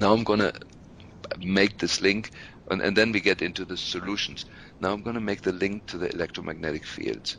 Now I'm going to make this link, and then we get into the solutions. Now I'm going to make the link to the electromagnetic fields.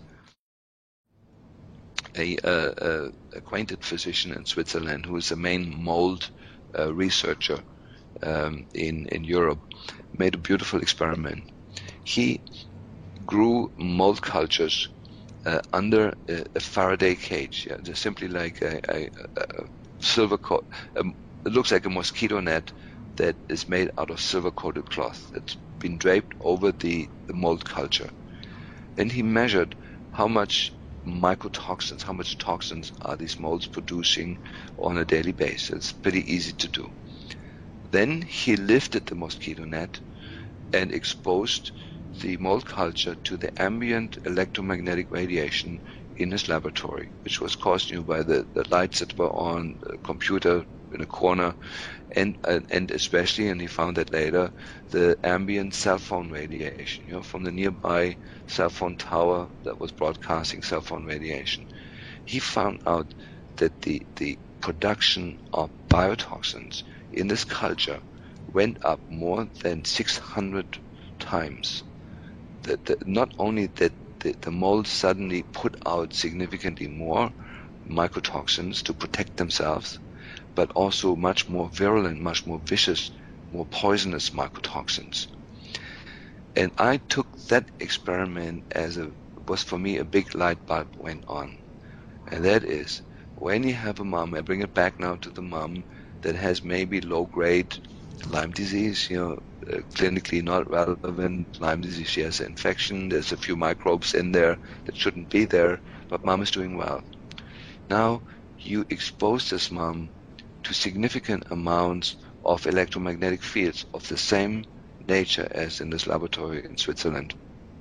A acquainted physician in Switzerland, who is the main mold researcher in Europe, made a beautiful experiment. He grew mold cultures under a Faraday cage. Yeah, they're simply like a silver coat. It looks like a mosquito net that is made out of silver-coated cloth. It's been draped over the mold culture. And he measured how much mycotoxins, how much toxins are these molds producing on a daily basis. It's pretty easy to do. Then he lifted the mosquito net and exposed the mold culture to the ambient electromagnetic radiation in his laboratory, which was caused by the lights that were on the computer in a corner, and especially, and he found that later, the ambient cell phone radiation, from the nearby cell phone tower that was broadcasting cell phone radiation. He found out that the production of biotoxins in this culture went up more than 600 times. Not only that the molds suddenly put out significantly more mycotoxins to protect themselves, but also much more virulent, much more vicious, more poisonous mycotoxins. And I took that experiment was for me a big light bulb went on. And that is, when you have a mom, I bring it back now to the mom that has maybe low-grade Lyme disease, clinically not relevant Lyme disease. She has an infection. There's a few microbes in there that shouldn't be there, but mom is doing well. Now you expose this mom to significant amounts of electromagnetic fields of the same nature as in this laboratory in Switzerland.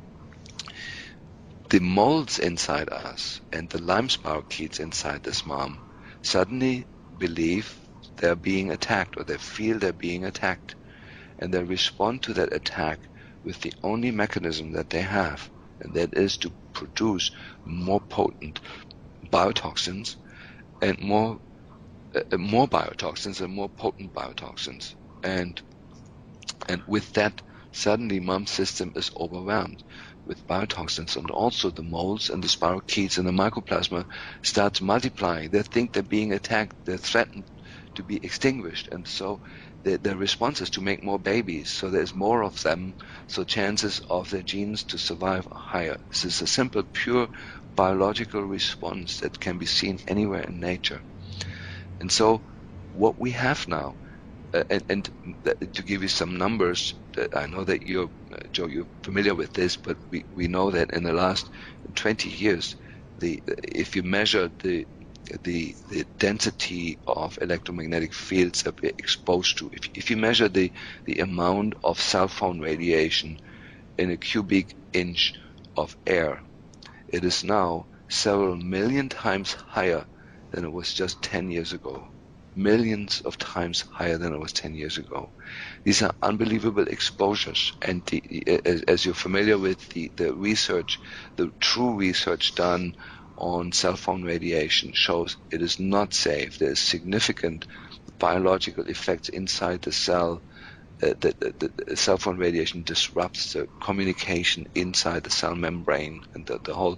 The molds inside us and the Lyme spirochetes inside this mom suddenly believe they're being attacked, or they feel they're being attacked, and they respond to that attack with the only mechanism that they have, and that is to produce more potent biotoxins and more biotoxins and more potent biotoxins, and with that, suddenly mom's system is overwhelmed with biotoxins, and also the molds and the spirochetes and the mycoplasma start multiplying. They think they're being attacked, they're threatened to be extinguished, and so their response is to make more babies, so there's more of them, so chances of their genes to survive are higher. This is a simple, pure biological response that can be seen anywhere in nature. And so what we have now, and to give you some numbers, I know that Joe, you're familiar with this, but we know that in the last 20 years, if you measure the density of electromagnetic fields that we're exposed to, if you measure the amount of cell phone radiation in a cubic inch of air, it is now several million times higher than it was just 10 years ago. Millions of times higher than it was 10 years ago. These are unbelievable exposures, and as you're familiar with the research, the true research done on cell phone radiation shows it is not safe. There is significant biological effects inside the cell. The cell phone radiation disrupts the communication inside the cell membrane, and the whole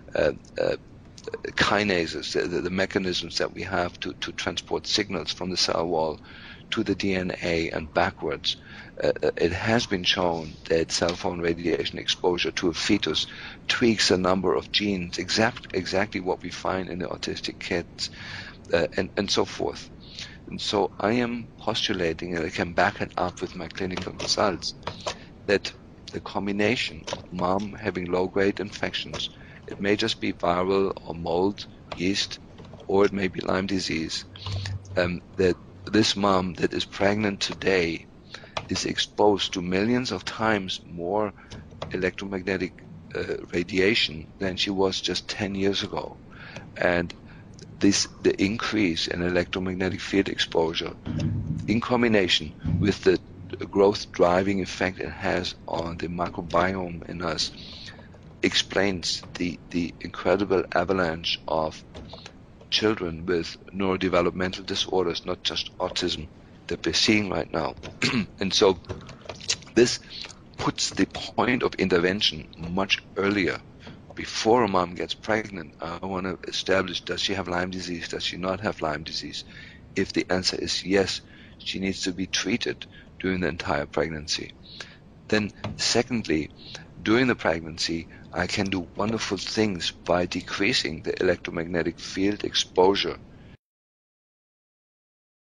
kinases, the mechanisms that we have to transport signals from the cell wall to the DNA and backwards. It has been shown that cell phone radiation exposure to a fetus tweaks a number of genes, exactly what we find in the autistic kids, and so forth. And so I am postulating, and I can back it up with my clinical results, that the combination of mom having low-grade infections, it may just be viral or mold, yeast, or it may be Lyme disease, that this mom that is pregnant today is exposed to millions of times more electromagnetic radiation than she was just 10 years ago. And the increase in electromagnetic field exposure in combination with the growth driving effect it has on the microbiome in us explains the incredible avalanche of children with neurodevelopmental disorders, not just autism, that we're seeing right now. And so this puts the point of intervention much earlier. Before a mom gets pregnant, I want to establish, does she have Lyme disease? Does she not have Lyme disease? If the answer is yes, she needs to be treated during the entire pregnancy. Then secondly, during the pregnancy, I can do wonderful things by decreasing the electromagnetic field exposure